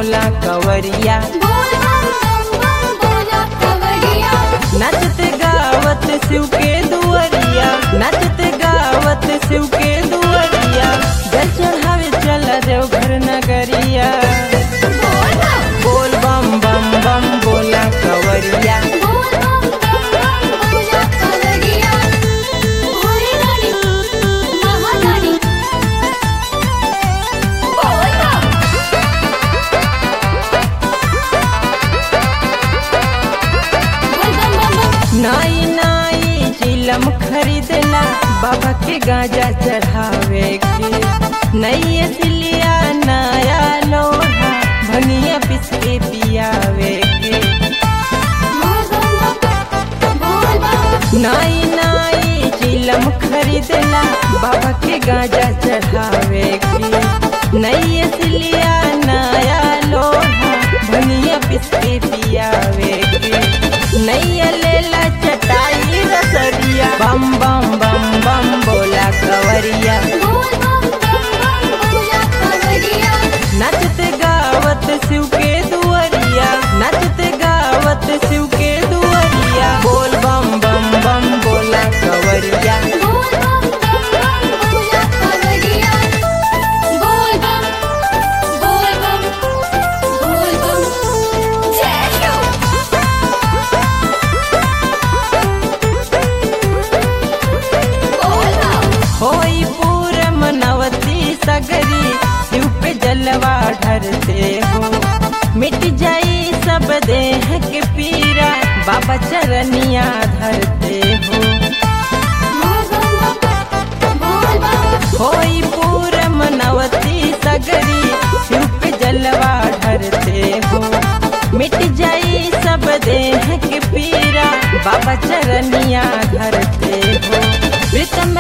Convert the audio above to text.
बोला कवरिया, नचते गावत शिव के दुआरिया, नचते गावत शिव के दुआरिया, जल चढ़ावे चल देवघर नगरिया। बोल बम बम बम बोला कवरिया, नाई नाई चिलम खरीदला बाबा के गांजा चढ़ावे के, नई सिलिया नया लोहा भंगिया पिस के पियावे के। नाई नाई चिलम खरीदला बाबा के गांजा चढ़ावे के, नई सिलिया नया लोहा भंगिया पिस के पियावे के। नैया लेला चटाई रसरिया, बम बम बम बम बोला कवरिया, नचते गावत शिव के दुआरिया, नचते गावत शिव के दुआरिया। बोल बम बम बम बोला कवरिया, होई पूरा मनवती सगरी शिव पे जलवा ढरते हो, मिट जाई सब देह के पीरा बाबा चरनिया धरते हो। होई पूरा मनवती सगरी शिव पे जलवा ढरते हो, मिट जाई सब देह के पीरा बाबा चरनिया धरते हो। प्रीतम